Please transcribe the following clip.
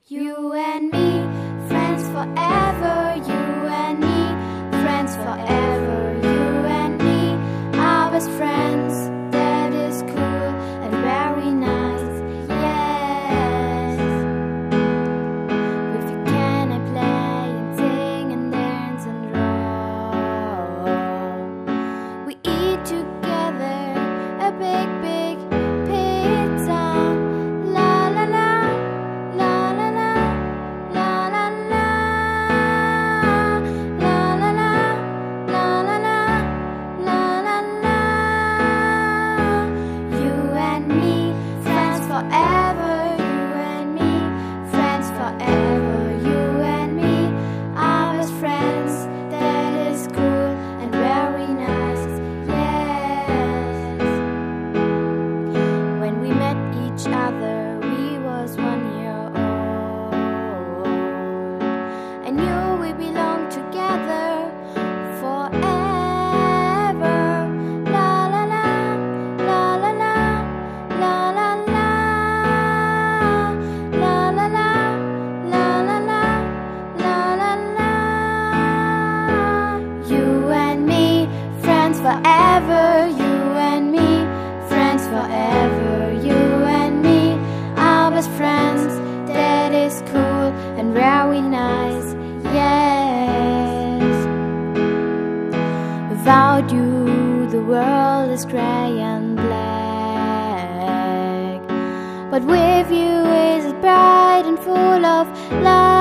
You and me, friends forever. You and me, friends forever. You and me, our best friends. That is cool and very nice. Yes. With you can I play and sing and dance and roll. We eat together a big pizza. La la la. Forever, you and me, friends forever. You and me, our best friends. That is cool and very nice. Yes. When we met each other, we was 1 year old. I knew we belonged together forever. La la la, la la la, la la la. Forever, you and me, friends forever. You and me, our best friends. That is cool and very nice. Yes. Without you, the world is gray and black. But with you, is bright and full of love.